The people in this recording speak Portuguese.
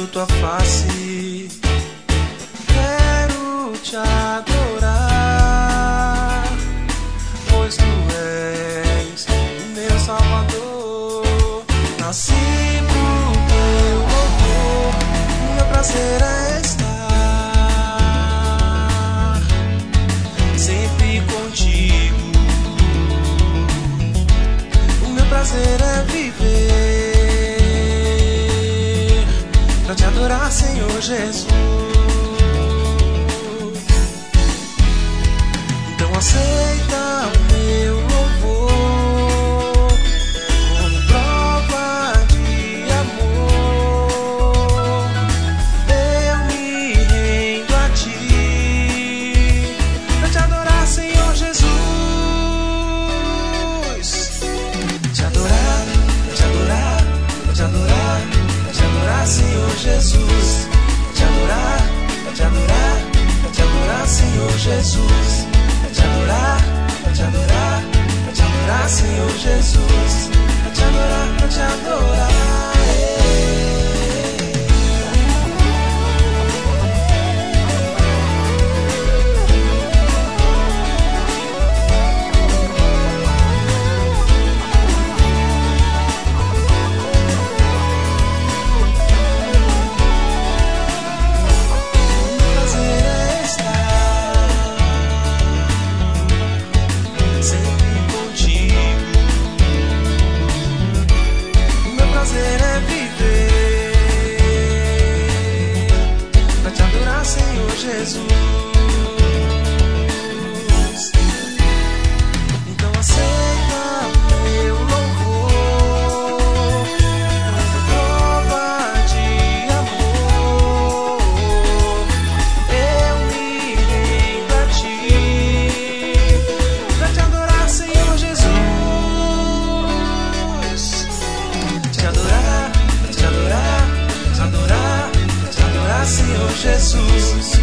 buscando tua face. Quero te adorar, pois tu és o meu Salvador. Nasci pro teu louvor, o meu prazer é estar sempre contigo. O meu prazer é viver pra te adorar, Senhor Jesus. Então aceita o meu louvor como prova de amor. Eu me rendo a ti pra te adorar, Senhor Jesus. Te adorar, te adorar, te adorar, te adorar, Senhor Jesus. Te adorar, te adorar, te adorar, Senhor Jesus. Te adorar, te adorar, te adorar, Senhor Jesus. Te adorar, te adorar. Jesus. Então aceita meu louvor, prova de amor. Eu me rendo a ti pra te adorar, Senhor Jesus. Te adorar, te adorar, te adorar, te adorar, Senhor Jesus.